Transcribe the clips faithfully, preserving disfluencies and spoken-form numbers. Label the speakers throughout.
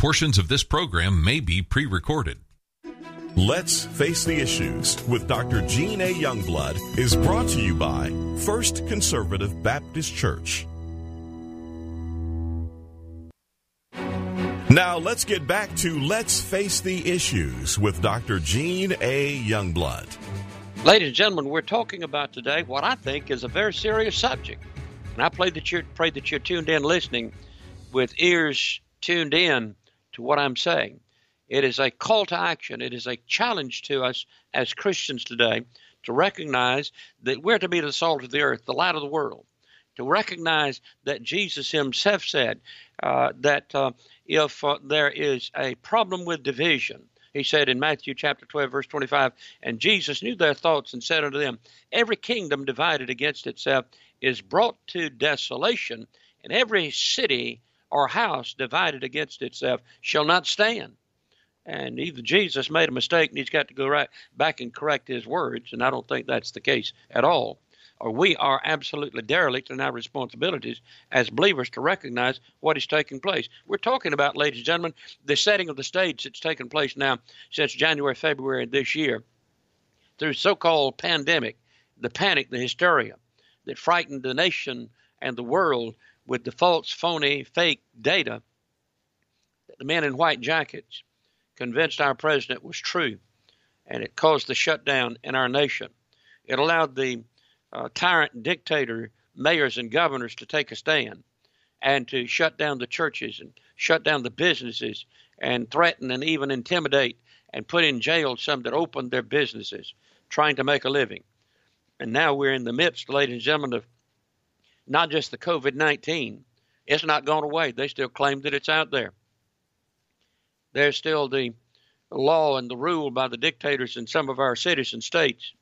Speaker 1: Portions of this program may be pre-recorded.
Speaker 2: Let's Face the Issues with Doctor Gene A. Youngblood is brought to you by First Conservative Baptist Church. Now let's get back to Let's Face the Issues with Doctor Gene A. Youngblood.
Speaker 3: Ladies and gentlemen, we're talking about today what I think is a very serious subject. And I pray that you're, pray that you're tuned in listening with ears tuned in to what I'm saying. It is a call to action. It is a challenge to us as Christians today to recognize that we're to be the salt of the earth, the light of the world, to recognize that Jesus himself said uh, that uh, if uh, there is a problem with division, he said in Matthew chapter twelve, verse twenty-five, and Jesus knew their thoughts and said unto them, every kingdom divided against itself is brought to desolation, and every city or house divided against itself shall not stand. And either Jesus made a mistake and he's got to go right back and correct his words, and I don't think that's the case at all. Or we are absolutely derelict in our responsibilities as believers to recognize what is taking place. We're talking about, ladies and gentlemen, the setting of the stage that's taken place now since January, February this year through so-called pandemic, the panic, the hysteria that frightened the nation and the world with the false, phony, fake data that the men in white jackets convinced our president was true, and it caused the shutdown in our nation. It allowed the uh, tyrant dictator mayors and governors to take a stand and to shut down the churches and shut down the businesses and threaten and even intimidate and put in jail some that opened their businesses trying to make a living. And now we're in the midst, ladies and gentlemen, of not just the COVID nineteen. It's not gone away. They still claim that it's out there. There's still the law and the rule by the dictators in some of our cities and states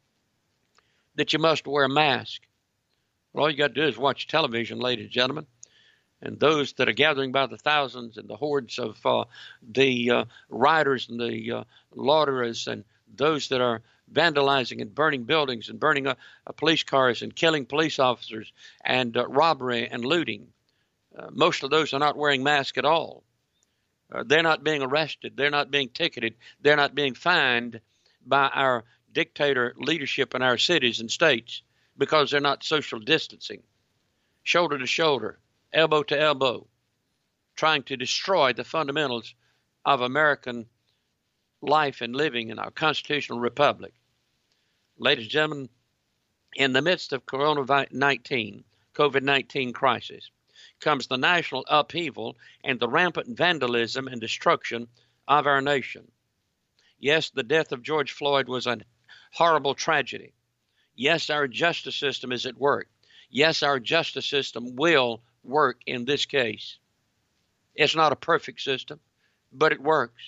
Speaker 3: that you must wear a mask. Well, all you got to do is watch television, ladies and gentlemen. And those that are gathering by the thousands and the hordes of uh, the uh, rioters and the uh, loiterers and those that are vandalizing and burning buildings and burning uh, uh, police cars and killing police officers and uh, robbery and looting. Uh, most of those are not wearing masks at all. Uh, they're not being arrested. They're not being ticketed. They're not being fined by our dictator leadership in our cities and states because they're not social distancing, shoulder to shoulder, elbow to elbow, trying to destroy the fundamentals of American life and living in our constitutional republic. Ladies and gentlemen, in the midst of COVID nineteen, COVID nineteen crisis, comes the national upheaval and the rampant vandalism and destruction of our nation. Yes, the death of George Floyd was a horrible tragedy. Yes, our justice system is at work. Yes, our justice system will work in this case. It's not a perfect system, but it works.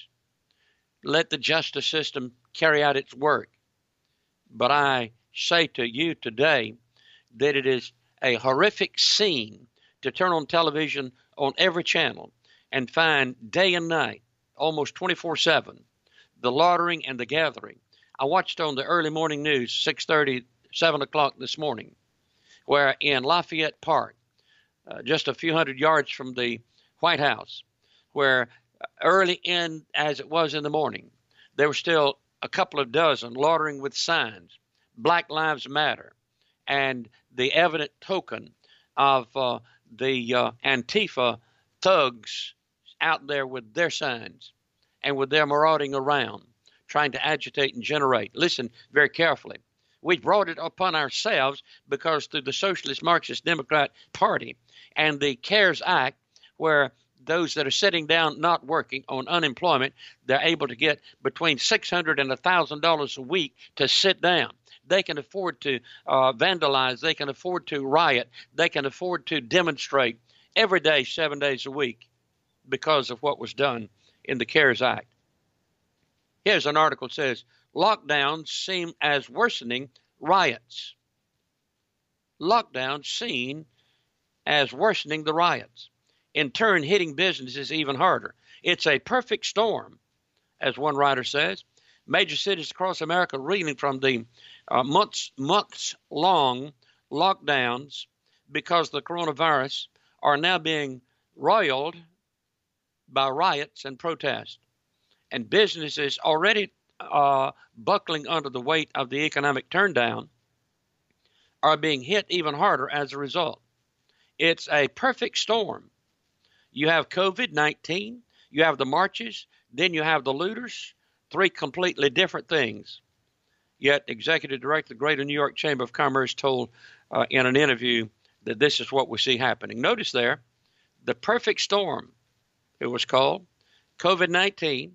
Speaker 3: Let the justice system carry out its work. But I say to you today that it is a horrific scene to turn on television on every channel and find day and night, almost twenty-four seven, the loitering and the gathering. I watched on the early morning news, six thirty, seven o'clock this morning, where in Lafayette Park, uh, just a few hundred yards from the White House, where early in, as it was in the morning, there were still a couple of dozen loitering with signs, Black Lives Matter, and the evident token of uh, the uh, Antifa thugs out there with their signs and with their marauding around, trying to agitate and generate. Listen very carefully. We brought it upon ourselves because through the Socialist Marxist Democrat Party and the CARES Act, where those that are sitting down not working on unemployment, they're able to get between six hundred dollars and one thousand dollars a week to sit down. They can afford to uh, vandalize. They can afford to riot. They can afford to demonstrate every day, seven days a week because of what was done in the CARES Act. Here's an article that says, lockdowns seem as worsening riots. Lockdowns seen as worsening the riots, in turn hitting businesses even harder. It's a perfect storm, as one writer says. Major cities across America reeling from the uh, months, months long lockdowns because the coronavirus are now being roiled by riots and protests. And businesses already uh, buckling under the weight of the economic turndown are being hit even harder as a result. It's a perfect storm. You have COVID nineteen, you have the marches, then you have the looters, three completely different things. Yet Executive Director of the Greater New York Chamber of Commerce told uh, in an interview that this is what we see happening. Notice there, the perfect storm, it was called, COVID nineteen,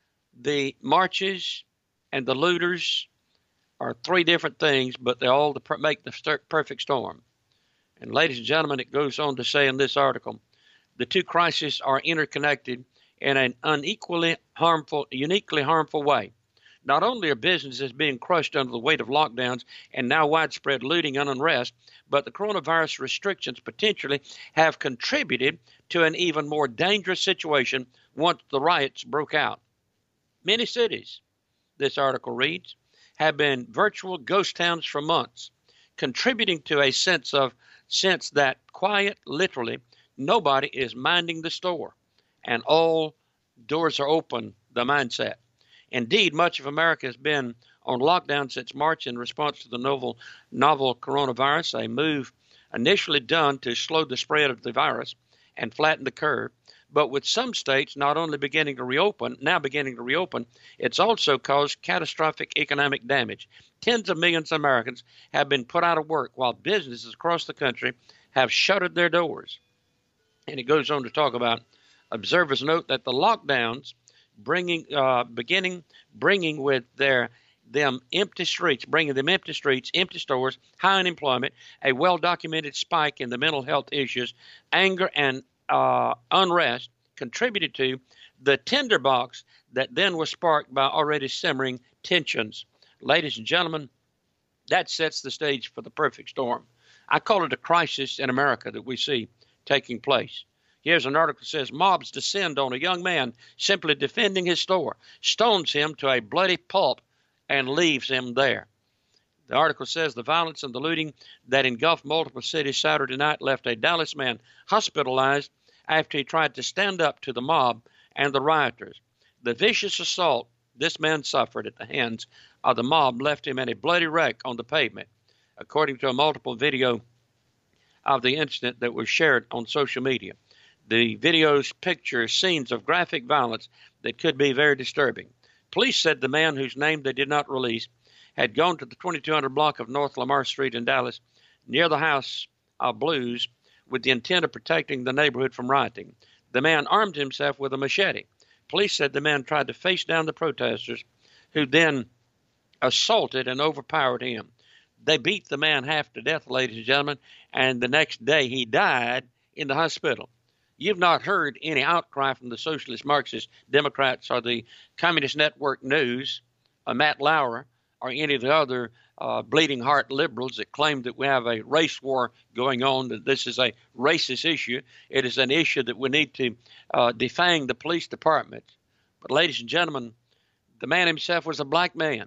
Speaker 3: the marches, and the looters are three different things, but they all make the perfect storm. And ladies and gentlemen, it goes on to say in this article, the two crises are interconnected in an unequally harmful, uniquely harmful way. Not only are businesses being crushed under the weight of lockdowns and now widespread looting and unrest, but the coronavirus restrictions potentially have contributed to an even more dangerous situation once the riots broke out. Many cities, this article reads, have been virtual ghost towns for months, contributing to a sense of sense that quiet, literally, nobody is minding the store and all doors are open, the mindset. Indeed, much of America has been on lockdown since March in response to the novel, novel coronavirus, a move initially done to slow the spread of the virus and flatten the curve. But with some states not only beginning to reopen, now beginning to reopen, it's also caused catastrophic economic damage. Tens of millions of Americans have been put out of work while businesses across the country have shuttered their doors. And it goes on to talk about observers note that the lockdowns bringing, uh, beginning, bringing with their them empty streets, bringing them empty streets, empty stores, high unemployment, a well-documented spike in the mental health issues, anger, and uh, unrest contributed to the tinderbox that then was sparked by already simmering tensions. Ladies and gentlemen, that sets the stage for the perfect storm. I call it a crisis in America that we see taking place. Here's an article that says, mobs descend on a young man simply defending his store, stones him to a bloody pulp, and leaves him there. The article says the violence and the looting that engulfed multiple cities Saturday night left a Dallas man hospitalized after he tried to stand up to the mob and the rioters. The vicious assault this man suffered at the hands of the mob left him in a bloody wreck on the pavement, according to a multiple video of the incident that was shared on social media. The videos picture scenes of graphic violence that could be very disturbing. Police said the man, whose name they did not release, had gone to the twenty-two hundred block of North Lamar Street in Dallas, near the House of Blues, with the intent of protecting the neighborhood from rioting. The man armed himself with a machete. Police said the man tried to face down the protesters, who then assaulted and overpowered him. They beat the man half to death, ladies and gentlemen, and the next day he died in the hospital. You've not heard any outcry from the Socialist, Marxist, Democrats, or the Communist Network News, or Matt Lauer, or any of the other uh, bleeding heart liberals that claim that we have a race war going on, that this is a racist issue. It is an issue that we need to uh, defang the police department. But ladies and gentlemen, the man himself was a black man.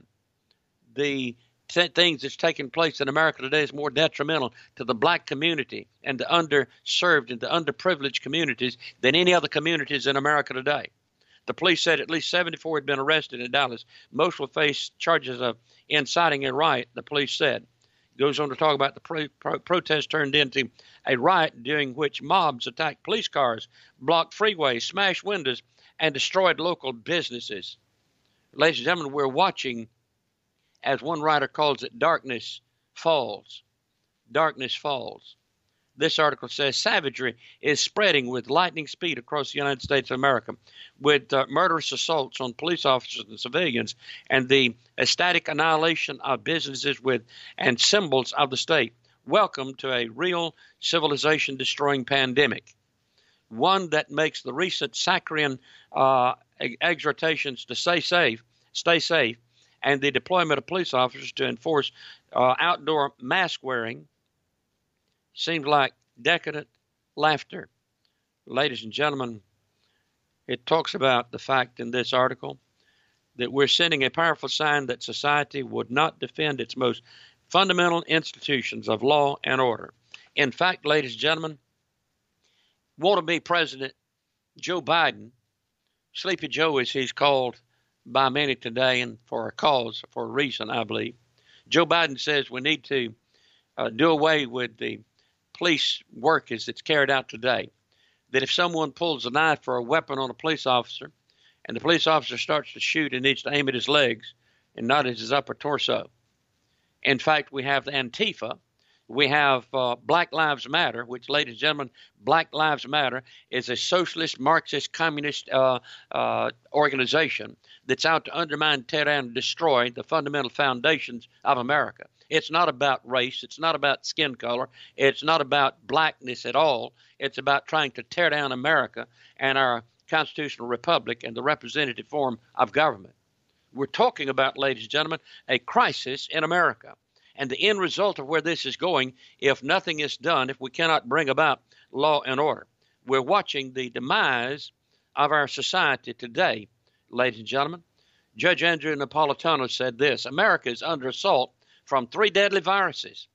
Speaker 3: The t- things that's taking place in America today is more detrimental to the black community and the underserved and the underprivileged communities than any other communities in America today. The police said at least seventy-four had been arrested in Dallas. Most will face charges of inciting a riot, the police said. It goes on to talk about the pro- pro- protest turned into a riot during which mobs attacked police cars, blocked freeways, smashed windows, and destroyed local businesses. Ladies and gentlemen, we're watching, as one writer calls it, darkness falls. Darkness falls. This article says savagery is spreading with lightning speed across the United States of America, with uh, murderous assaults on police officers and civilians, and the ecstatic annihilation of businesses with and symbols of the state. Welcome to a real civilization-destroying pandemic, one that makes the recent saccharine uh, exhortations to stay safe, stay safe, and the deployment of police officers to enforce uh, outdoor mask wearing seemed like decadent laughter. Ladies and gentlemen, it talks about the fact in this article that we're sending a powerful sign that society would not defend its most fundamental institutions of law and order. In fact, ladies and gentlemen, want to be President Joe Biden Sleepy Joe, as he's called by many today, and for a cause, for a reason, I believe. Joe Biden says we need to uh, do away with the police work as it's carried out today. That if someone pulls a knife or a weapon on a police officer and the police officer starts to shoot, he needs to aim at his legs and not at his upper torso. In fact, we have the Antifa. We have uh, Black Lives Matter, which, ladies and gentlemen, Black Lives Matter is a socialist, Marxist, communist uh, uh, organization that's out to undermine, tear down, and destroy the fundamental foundations of America. It's not about race. It's not about skin color. It's not about blackness at all. It's about trying to tear down America and our constitutional republic and the representative form of government. We're talking about, ladies and gentlemen, a crisis in America. And the end result of where this is going, if nothing is done, if we cannot bring about law and order. We're watching the demise of our society today, ladies and gentlemen. Judge Andrew Napolitano said this: America is under assault from three deadly viruses.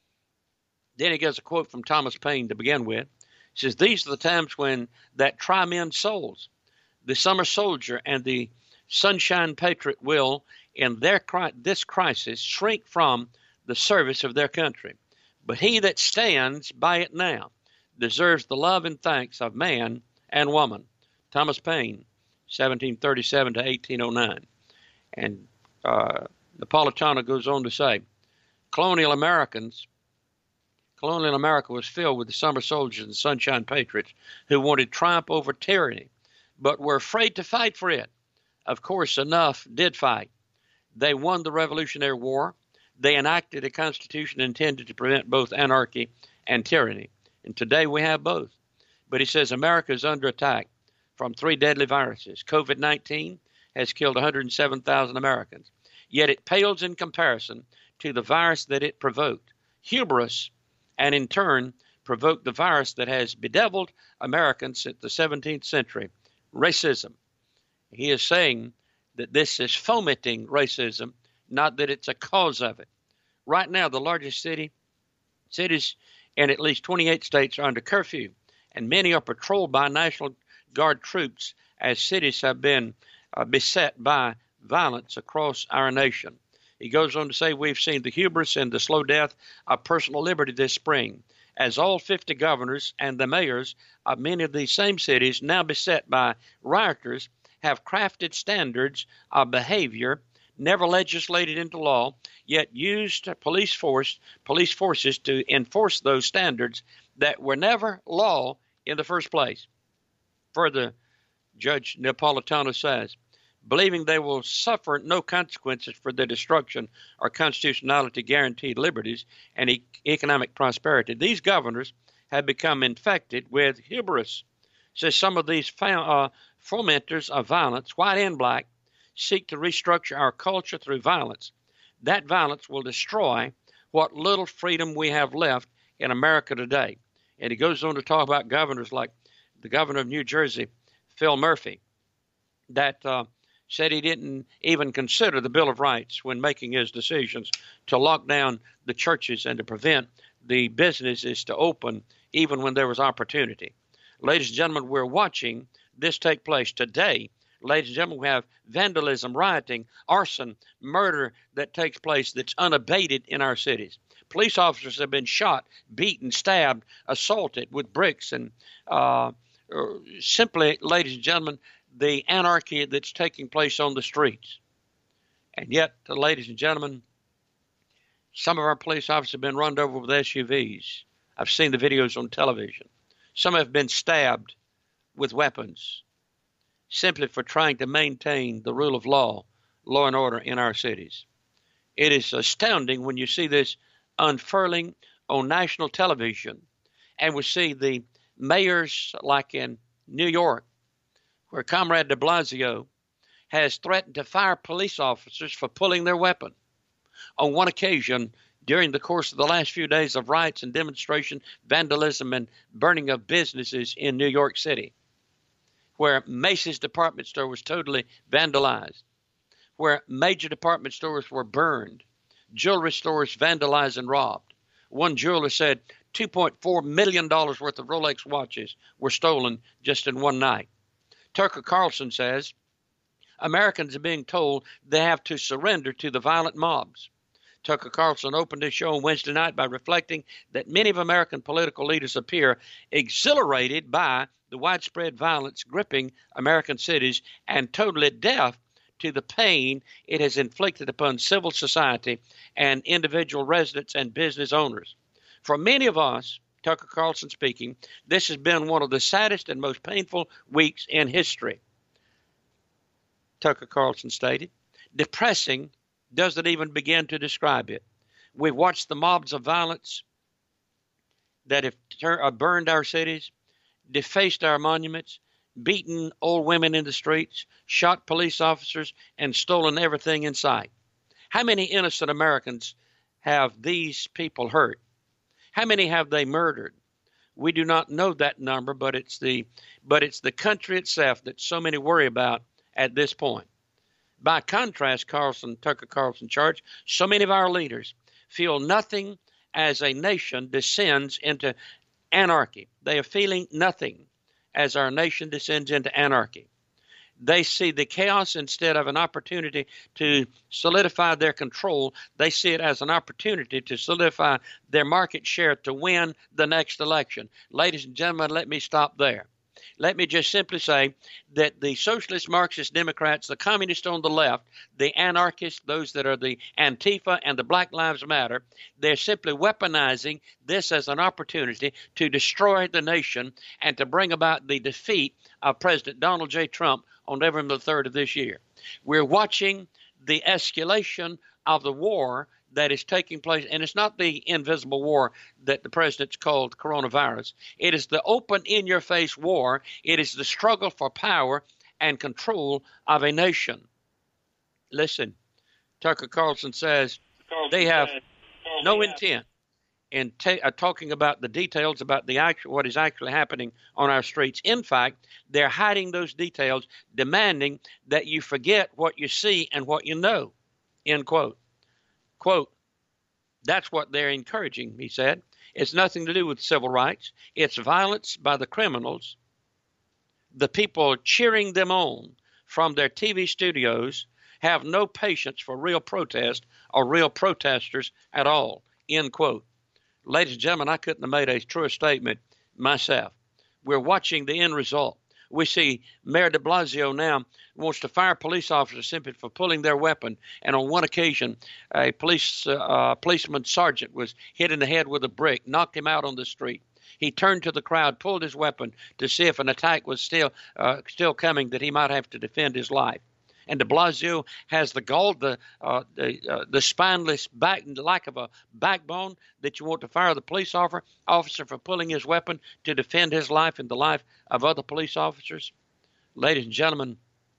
Speaker 3: Then he gives a quote from Thomas Paine to begin with. He says, these are the times when that try men's souls, the summer soldier and the sunshine patriot will, in their this crisis, shrink from the service of their country. But he that stands by it now deserves the love and thanks of man and woman. Thomas Paine, seventeen thirty-seven to eighteen oh nine. And uh, Napolitano goes on to say, colonial Americans, colonial America was filled with the summer soldiers and sunshine patriots who wanted triumph over tyranny, but were afraid to fight for it. Of course, enough did fight. They won the Revolutionary War. They enacted a constitution intended to prevent both anarchy and tyranny. And today we have both. But he says America is under attack from three deadly viruses. COVID nineteen has killed one hundred seven thousand Americans. Yet it pales in comparison to the virus that it provoked. Hubris, and in turn provoked the virus that has bedeviled Americans since the seventeenth century, racism. He is saying that this is fomenting racism, not that it's a cause of it. Right now, the largest city, cities in at least twenty-eight states are under curfew, and many are patrolled by National Guard troops as cities have been uh, beset by violence across our nation. He goes on to say, we've seen the hubris and the slow death of personal liberty this spring, as all fifty governors and the mayors of many of these same cities, now beset by rioters, have crafted standards of behavior never legislated into law, yet used police force, police forces to enforce those standards that were never law in the first place. Further, Judge Napolitano says, believing they will suffer no consequences for their destruction or constitutionality guaranteed liberties and e- economic prosperity, these governors have become infected with hubris. Says some of these found, uh, fomenters of violence, white and black, seek to restructure our culture through violence. That violence will destroy what little freedom we have left in America today. And he goes on to talk about governors like the governor of New Jersey, Phil Murphy, that uh, said he didn't even consider the Bill of Rights when making his decisions to lock down the churches and to prevent the businesses to open even when there was opportunity. Ladies and gentlemen, we're watching this take place today. Ladies and gentlemen, we have vandalism, rioting, arson, murder that takes place that's unabated in our cities. Police officers have been shot, beaten, stabbed, assaulted with bricks, and uh, simply, ladies and gentlemen, the anarchy that's taking place on the streets. And yet, ladies and gentlemen, some of our police officers have been run over with S U Vs. I've seen the videos on television. Some have been stabbed with weapons, simply for trying to maintain the rule of law, law and order in our cities. It is astounding when you see this unfurling on national television, and we see the mayors like in New York, where Comrade de Blasio has threatened to fire police officers for pulling their weapon. On one occasion, during the course of the last few days of riots and demonstration, vandalism, and burning of businesses in New York City, where Macy's department store was totally vandalized, where major department stores were burned, jewelry stores vandalized and robbed. One jeweler said two point four million dollars worth of Rolex watches were stolen just in one night. Tucker Carlson says Americans are being told they have to surrender to the violent mobs. Tucker Carlson opened his show on Wednesday night by reflecting that many of American political leaders appear exhilarated by the widespread violence gripping American cities and totally deaf to the pain it has inflicted upon civil society and individual residents and business owners. For many of us, Tucker Carlson speaking, this has been one of the saddest and most painful weeks in history. Tucker Carlson stated, depressing doesn't even begin to describe it. We've watched the mobs of violence that have tur- uh, burned our cities, defaced our monuments, beaten old women in the streets, shot police officers, and stolen everything in sight. How many innocent Americans have these people hurt? How many have they murdered? We do not know that number, but it's the but it's the country itself that so many worry about at this point. By contrast, Carlson, Tucker Carlson charged, so many of our leaders feel nothing as a nation descends into anarchy. They are feeling nothing as our nation descends into anarchy. They see the chaos instead of an opportunity to solidify their control. They see it as an opportunity to solidify their market share to win the next election. Ladies and gentlemen, let me stop there. Let me just simply say that the socialist, Marxist, Democrats, the communists on the left, the anarchists, those that are the Antifa and the Black Lives Matter, they're simply weaponizing this as an opportunity to destroy the nation and to bring about the defeat of President Donald J. Trump on November the third of this year. We're watching the escalation of the war that is taking place, and it's not the invisible war that the president's called coronavirus. It is the open, in-your-face war. It is the struggle for power and control of a nation. Listen, Tucker Carlson says Carlson they have said, no yeah. intent in ta- uh, talking about the details about the actual, what is actually happening on our streets. In fact, they're hiding those details, demanding that you forget what you see and what you know, end quote. Quote, that's what they're encouraging, he said. It's nothing to do with civil rights. It's violence by the criminals. The people cheering them on from their T V studios have no patience for real protest or real protesters at all, end quote. Ladies and gentlemen, I couldn't have made a truer statement myself. We're watching the end result. We see Mayor de Blasio now wants to fire police officers simply for pulling their weapon. And on one occasion, a police uh, policeman sergeant was hit in the head with a brick, knocked him out on the street. He turned to the crowd, pulled his weapon to see if an attack was still uh, still coming, that he might have to defend his life. And de Blasio has the gall, the uh, the, uh, the spineless back, the lack of a backbone that you want to fire the police officer, officer for pulling his weapon to defend his life and the life of other police officers. Ladies and gentlemen,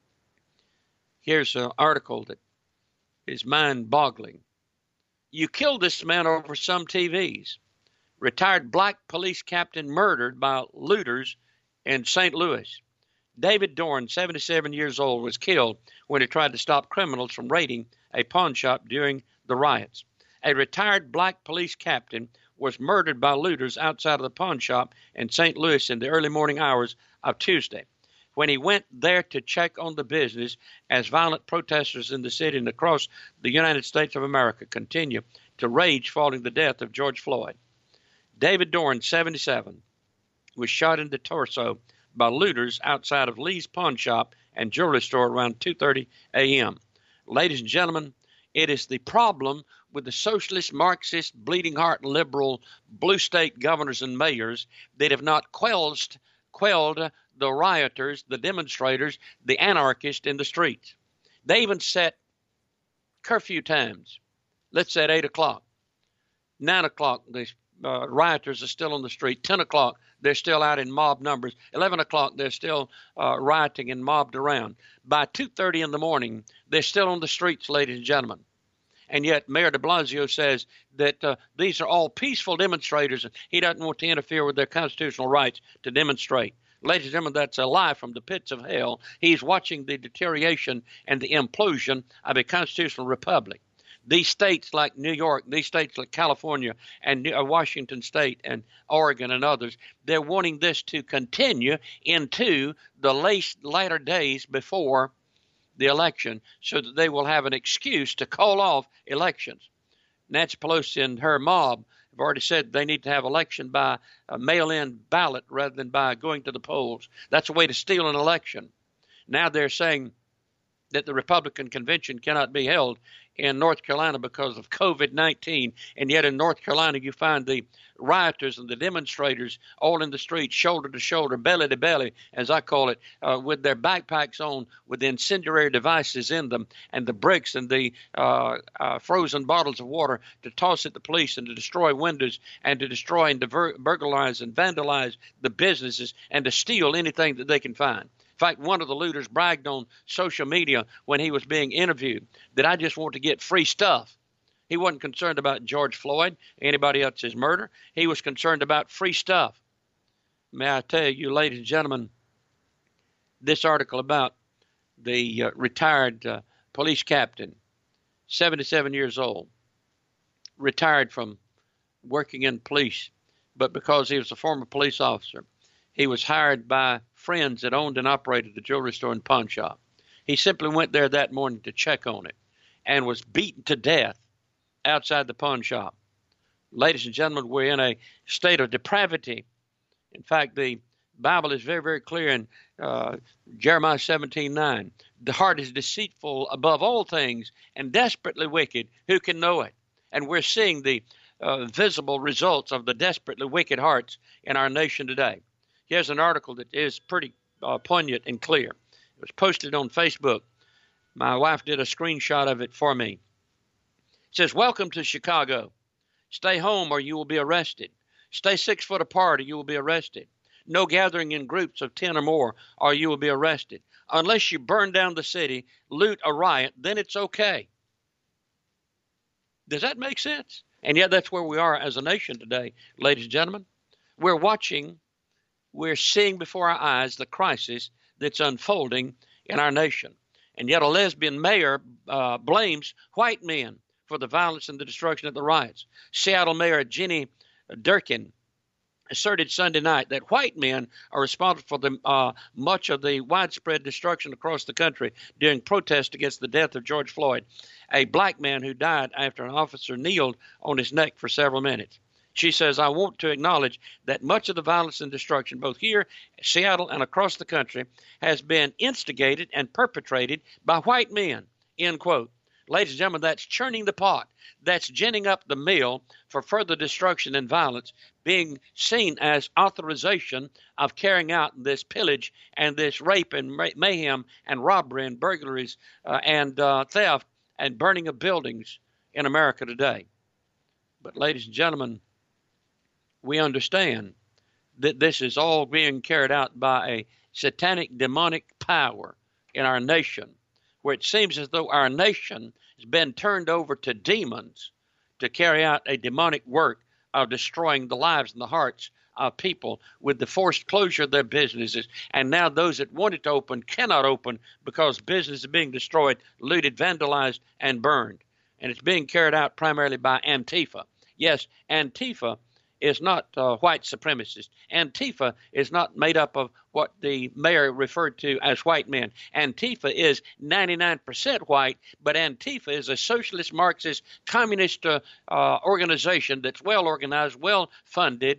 Speaker 3: here's an article that is mind-boggling. You killed this man over some T Vs. Retired black police captain murdered by looters in Saint Louis. David Dorn, seventy-seven years old, was killed when he tried to stop criminals from raiding a pawn shop during the riots. A retired black police captain was murdered by looters outside of the pawn shop in Saint Louis in the early morning hours of Tuesday, when he went there to check on the business as violent protesters in the city and across the United States of America continue to rage following the death of George Floyd. David Dorn, seventy-seven, was shot in the torso by looters outside of Lee's pawn shop and jewelry store around two thirty a.m. Ladies and gentlemen, it is the problem with the socialist, Marxist, bleeding heart, liberal, blue state governors and mayors that have not quelled, quelled the rioters, the demonstrators, the anarchists in the streets. They even set curfew times. Let's say at eight o'clock. nine o'clock, the uh, rioters are still on the street. ten o'clock, they're still out in mob numbers. eleven o'clock, they're still uh, rioting and mobbed around. By two thirty in the morning, they're still on the streets, ladies and gentlemen. And yet Mayor de Blasio says that uh, these are all peaceful demonstrators, and he doesn't want to interfere with their constitutional rights to demonstrate. Ladies and gentlemen, that's a lie from the pits of hell. He's watching the deterioration and the implosion of a constitutional republic. These states like New York, these states like California and Washington State and Oregon and others, they're wanting this to continue into the late, later days before the election so that they will have an excuse to call off elections. Nancy Pelosi and her mob have already said they need to have election by a mail-in ballot rather than by going to the polls. That's a way to steal an election. Now they're saying that the Republican convention cannot be held in North Carolina because of COVID nineteen. And yet in North Carolina, you find the rioters and the demonstrators all in the streets, shoulder to shoulder, belly to belly, as I call it, uh, with their backpacks on, with the incendiary devices in them, and the bricks and the uh, uh, frozen bottles of water to toss at the police and to destroy windows and to destroy and to burglarize and vandalize the businesses and to steal anything that they can find. In fact, one of the looters bragged on social media when he was being interviewed that I just want to get free stuff. He wasn't concerned about George Floyd, anybody else's murder. He was concerned about free stuff. May I tell you, ladies and gentlemen, this article about the uh, retired uh, police captain, seventy-seven years old, retired from working in police, but because he was a former police officer, he was hired by friends that owned and operated the jewelry store and pawn shop. He simply went there that morning to check on it and was beaten to death outside the pawn shop. Ladies and gentlemen, we're in a state of depravity. In fact, the Bible is very, very clear in uh, Jeremiah seventeen nine. The heart is deceitful above all things and desperately wicked. Who can know it? And we're seeing the uh, visible results of the desperately wicked hearts in our nation today. Here's an article that is pretty uh, poignant and clear. It was posted on Facebook. My wife did a screenshot of it for me. It says, "Welcome to Chicago. Stay home or you will be arrested. Stay six foot apart or you will be arrested. No gathering in groups of ten or more or you will be arrested. Unless you burn down the city, loot or riot, then it's okay." Does that make sense? And yet that's where we are as a nation today, ladies and gentlemen. We're watching We're seeing before our eyes the crisis that's unfolding in our nation. And yet a lesbian mayor uh, blames white men for the violence and the destruction of the riots. Seattle Mayor Jenny Durkin asserted Sunday night that white men are responsible for the, uh, much of the widespread destruction across the country during protests against the death of George Floyd, a black man who died after an officer kneeled on his neck for several minutes. She says, "I want to acknowledge that much of the violence and destruction, both here, Seattle, and across the country, has been instigated and perpetrated by white men," end quote. Ladies and gentlemen, that's churning the pot. That's ginning up the mill for further destruction and violence, being seen as authorization of carrying out this pillage and this rape and mayhem and robbery and burglaries uh, and uh, theft and burning of buildings in America today. But ladies and gentlemen, we understand that this is all being carried out by a satanic demonic power in our nation, where it seems as though our nation has been turned over to demons to carry out a demonic work of destroying the lives and the hearts of people with the forced closure of their businesses. And now those that wanted to open cannot open because business is being destroyed, looted, vandalized, and burned. And it's being carried out primarily by Antifa. Yes, Antifa is not uh, white supremacist. Antifa is not made up of what the mayor referred to as white men. Antifa is ninety-nine percent white, but Antifa is a socialist, Marxist, communist uh, uh, organization that's well organized, well funded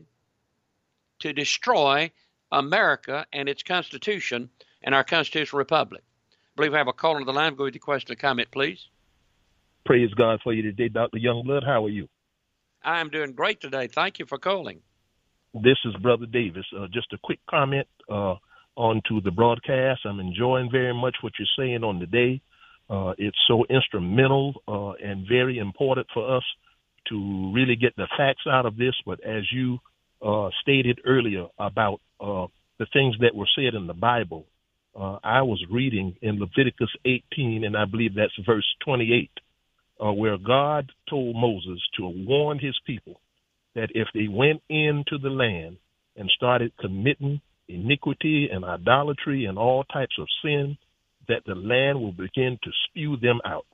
Speaker 3: to destroy America and its Constitution and our constitutional republic. I believe I have a call on the line. Go with your question or comment, please.
Speaker 4: Praise God for you today, Doctor Youngblood. How are you?
Speaker 3: I'm doing great today. Thank you for calling.
Speaker 4: This is Brother Davis. Uh, just a quick comment uh, on to the broadcast. I'm enjoying very much what you're saying on the day. Uh, it's so instrumental uh, and very important for us to really get the facts out of this. But as you uh, stated earlier about uh, the things that were said in the Bible, uh, I was reading in Leviticus eighteen, and I believe that's verse twenty-eight. Uh, where God told Moses to warn his people that if they went into the land and started committing iniquity and idolatry and all types of sin, that the land will begin to spew them out.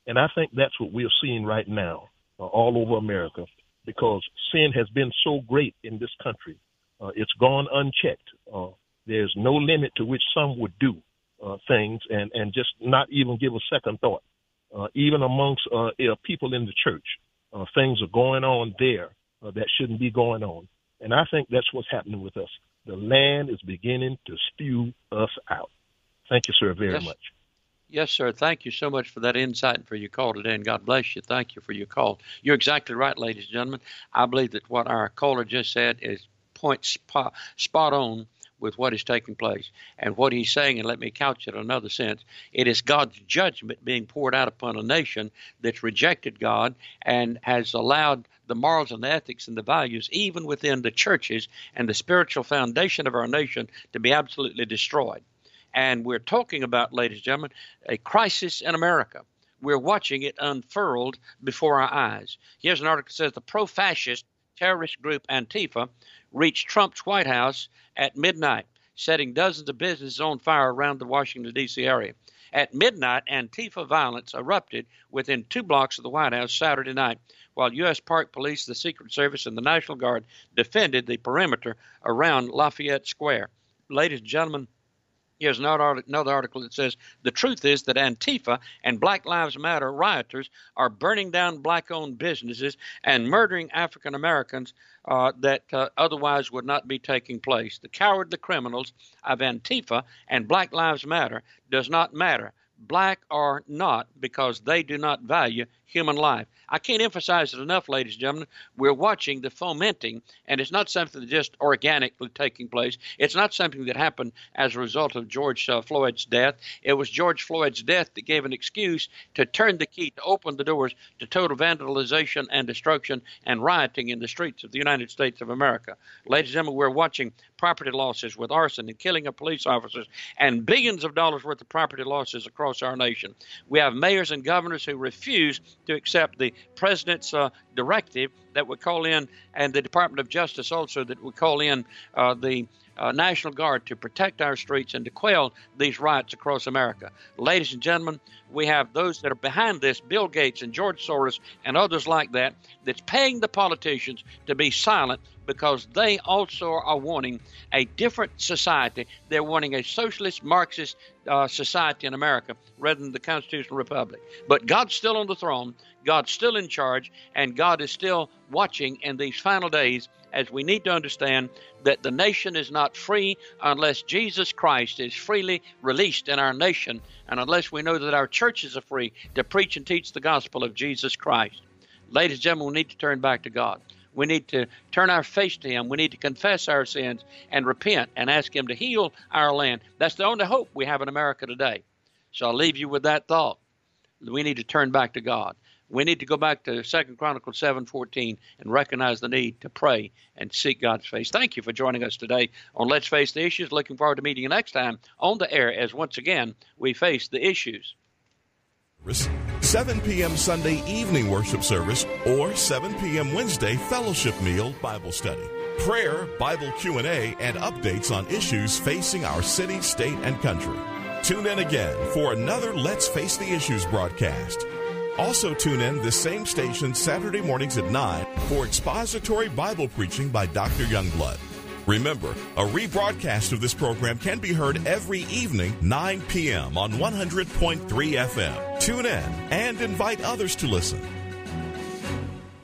Speaker 4: And I think that's what we're seeing right now uh, all over America, because sin has been so great in this country. Uh, it's gone unchecked. Uh, there's no limit to which some would do uh, things and, and just not even give a second thought. Uh, even amongst uh, people in the church, uh, things are going on there uh, that shouldn't be going on. And I think that's what's happening with us. The land is beginning to spew us out. Thank you, sir, very
Speaker 3: yes.
Speaker 4: much.
Speaker 3: Yes, sir. Thank you so much for that insight and for your call today, and God bless you. Thank you for your call. You're exactly right, ladies and gentlemen. I believe that what our caller just said is point spot, spot on with what is taking place. And what he's saying, and let me couch it in another sense, it is God's judgment being poured out upon a nation that's rejected God and has allowed the morals and the ethics and the values, even within the churches and the spiritual foundation of our nation, to be absolutely destroyed. And we're talking about, ladies and gentlemen, a crisis in America. We're watching it unfurled before our eyes. Here's an article that says the pro-fascist terrorist group Antifa reached Trump's White House at midnight, setting dozens of businesses on fire around the Washington, D C area. At midnight, Antifa violence erupted within two blocks of the White House Saturday night, while U S Park Police, the Secret Service, and the National Guard defended the perimeter around Lafayette Square. Ladies and gentlemen, here's another article that says the truth is that Antifa and Black Lives Matter rioters are burning down black-owned businesses and murdering African Americans uh, that uh, otherwise would not be taking place. The cowardly criminals of Antifa and Black Lives Matter does not matter, black or not, because they do not value human life. I can't emphasize it enough, ladies and gentlemen. We're watching the fomenting, and it's not something that's just organically taking place. It's not something that happened as a result of George uh, Floyd's death. It was George Floyd's death that gave an excuse to turn the key, to open the doors to total vandalization and destruction and rioting in the streets of the United States of America. Ladies and gentlemen, we're watching property losses with arson and killing of police officers and billions of dollars worth of property losses across our nation. We have mayors and governors who refuse to accept the president's uh, directive that would call in, and the Department of Justice also, that would call in uh, the uh, National Guard to protect our streets and to quell these riots across America. Ladies and gentlemen, we have those that are behind this, Bill Gates and George Soros and others like that, that's paying the politicians to be silent because they also are wanting a different society. They're wanting a socialist, Marxist uh, society in America rather than the constitutional republic. But God's still on the throne, God's still in charge, and God is still watching in these final days, as we need to understand that the nation is not free unless Jesus Christ is freely released in our nation, and unless we know that our churches are free to preach and teach the gospel of Jesus Christ. Ladies and gentlemen, we need to turn back to God. We need to turn our face to Him. We need to confess our sins and repent and ask Him to heal our land. That's the only hope we have in America today. So I'll leave you with that thought. We need to turn back to God. We need to go back to Second Chronicles seven fourteen and recognize the need to pray and seek God's face. Thank you for joining us today on Let's Face the Issues. Looking forward to meeting you next time on the air as once again we face the issues.
Speaker 2: seven p.m. Sunday evening worship service or seven p.m. Wednesday fellowship meal Bible study. Prayer, Bible Q and A, and updates on issues facing our city, state, and country. Tune in again for another Let's Face the Issues broadcast. Also tune in this same station Saturday mornings at nine for expository Bible preaching by Doctor Youngblood. Remember, a rebroadcast of this program can be heard every evening, nine p.m. on one hundred point three F M. Tune in and invite others to listen.